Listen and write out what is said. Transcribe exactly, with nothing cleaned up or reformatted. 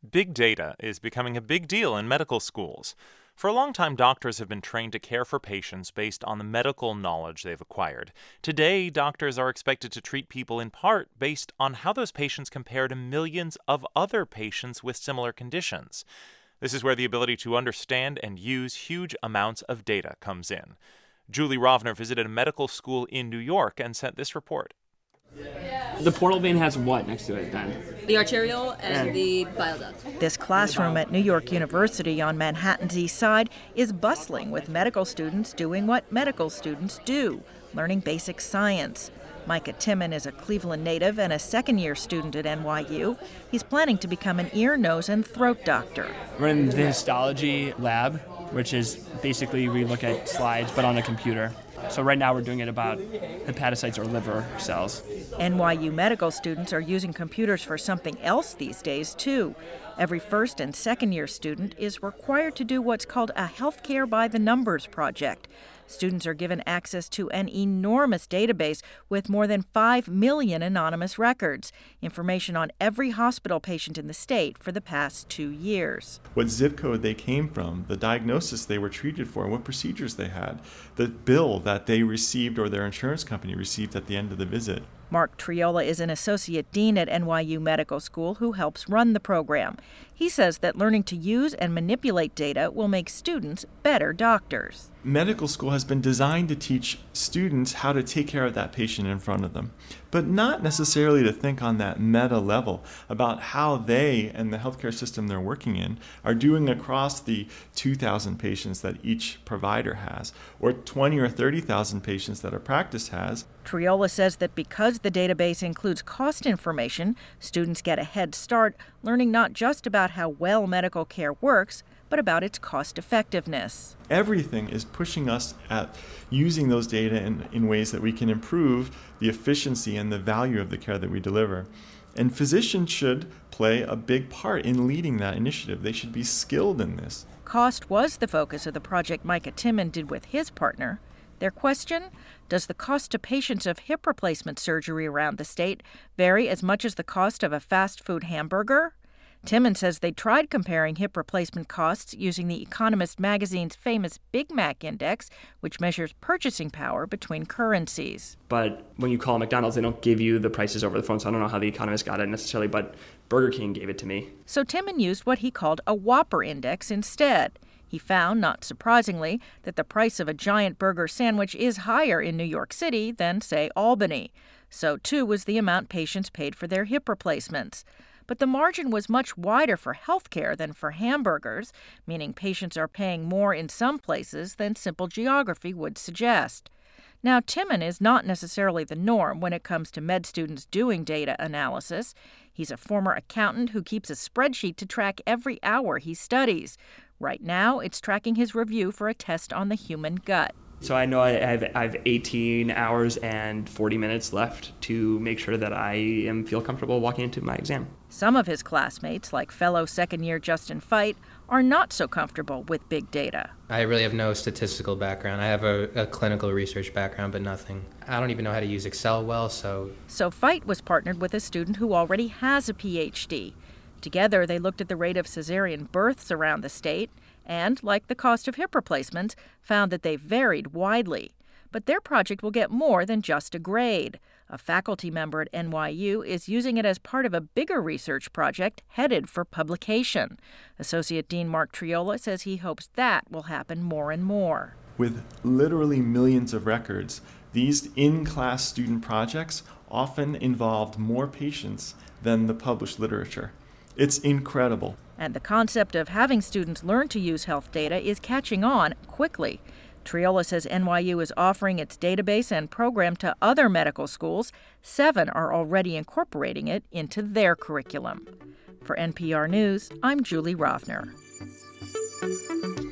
Big data is becoming a big deal in medical schools. For a long time, doctors have been trained to care for patients based on the medical knowledge they've acquired. Today, doctors are expected to treat people in part based on how those patients compare to millions of other patients with similar conditions. This is where the ability to understand and use huge amounts of data comes in. Julie Rovner visited a medical school in New York and sent this report. The portal vein has what next to it then? The arterial and the bile duct. This classroom at New York University on Manhattan's East Side is bustling with medical students doing what medical students do, learning basic science. Micah Timon is a Cleveland native and a second-year student at N Y U. He's planning to become an ear, nose, and throat doctor. We're in the histology lab, which is basically we look at slides but on a computer. So right now we're doing it about hepatocytes or liver cells. N Y U medical students are using computers for something else these days, too. Every first and second year student is required to do what's called a Healthcare by the Numbers project. Students are given access to an enormous database with more than five million anonymous records, information on every hospital patient in the state for the past two years. What zip code they came from, the diagnosis they were treated for, what procedures they had, the bill that they received or their insurance company received at the end of the visit. Mark Triola is an associate dean at N Y U Medical School who helps run the program. He says that learning to use and manipulate data will make students better doctors. Medical school has been designed to teach students how to take care of that patient in front of them, but not necessarily to think on that meta level about how they and the healthcare system they're working in are doing across the two thousand patients that each provider has, or twenty or thirty thousand patients that a practice has. Triola says that because the database includes cost information, students get a head start learning not just about how well medical care works, but about its cost effectiveness. Everything is pushing us at using those data in, in ways that we can improve the efficiency and the value of the care that we deliver. And physicians should play a big part in leading that initiative. They should be skilled in this. Cost was the focus of the project Micah Timon did with his partner. Their question? Does the cost to patients of hip replacement surgery around the state vary as much as the cost of a fast food hamburger? Timon says they tried comparing hip replacement costs using The Economist magazine's famous Big Mac Index, which measures purchasing power between currencies. But when you call McDonald's, they don't give you the prices over the phone, so I don't know how The Economist got it necessarily, but Burger King gave it to me. So Timon used what he called a Whopper Index instead. He found, not surprisingly, that the price of a giant burger sandwich is higher in New York City than, say, Albany. So, too, was the amount patients paid for their hip replacements. But the margin was much wider for health care than for hamburgers, meaning patients are paying more in some places than simple geography would suggest. Now, Timon is not necessarily the norm when it comes to med students doing data analysis. He's a former accountant who keeps a spreadsheet to track every hour he studies. Right now, it's tracking his review for a test on the human gut. So I know I have, I have eighteen hours and forty minutes left to make sure that I am feel comfortable walking into my exam. Some of his classmates, like fellow second-year Justin Fite, are not so comfortable with big data. I really have no statistical background. I have a, a clinical research background, but nothing. I don't even know how to use Excel well, so... So Fite was partnered with a student who already has a P H D. Together, they looked at the rate of cesarean births around the state and, like the cost of hip replacements, found that they varied widely. But their project will get more than just a grade. A faculty member at N Y U is using it as part of a bigger research project headed for publication. Associate Dean Mark Triola says he hopes that will happen more and more. With literally millions of records, these in-class student projects often involved more patients than the published literature. It's incredible. And the concept of having students learn to use health data is catching on quickly. Triola says N Y U is offering its database and program to other medical schools. Seven are already incorporating it into their curriculum. For N P R News, I'm Julie Rovner.